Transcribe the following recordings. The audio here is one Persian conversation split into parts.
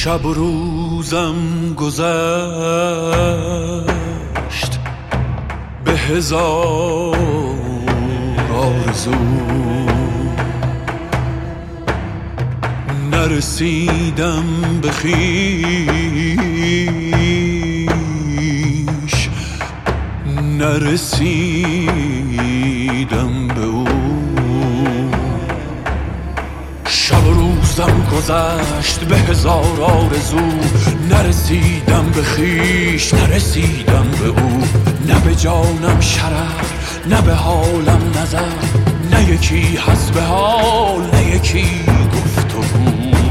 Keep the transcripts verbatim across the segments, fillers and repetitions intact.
شب و روزم گذشت به هزار آرزو، نرسیدم به خویش، نرسیدم به او. شب و روزم گذشت به هزار آرزو، نرسیدم به خویش، نرسیدم به او. نه به جانم شرر، نه به حالم نظر، نه یکی هست به حال، نه یکی گفت و گو.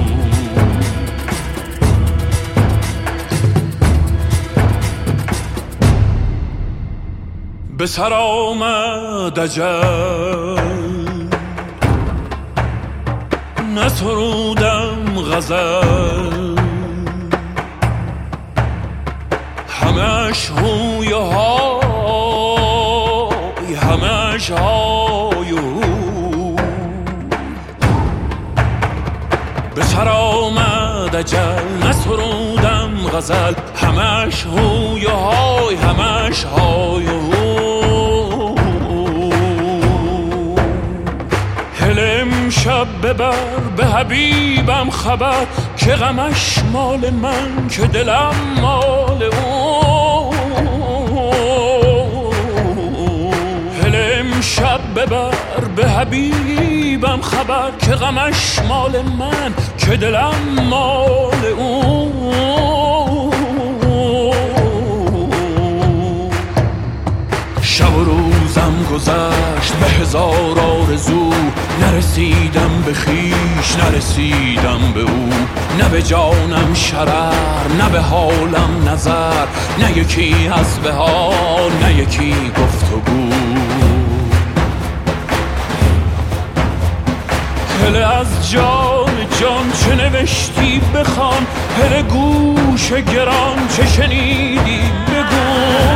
به سر آمد اجل، نسرودم غزل، همش هوی و های، همش های و هو. به سر آمد اجل، نسرودم غزل، همش هوی و های، همش های و هو. شب ببر به حبیبم خبر، که غمش مال من، که دلم مال او. هلم شب ببر به حبیبم خبر، که غمش مال من، که دلم مال او. شب و روزم گذشت به هزار آرزو، نرسیدم به خویش، نرسیدم به او. نه به جانم شرر، نه به حالم نظر، نه یکی از به حال، نه یکی گفت و گو. هله از جان جان چه نوشتی بخوان، هله گوش گران چه شنیدی بگو.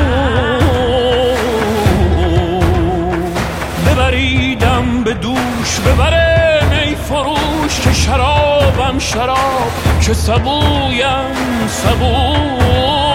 ببریدم به دوش، ببره می فروش، که شرابم شراب، که سبویم سبو.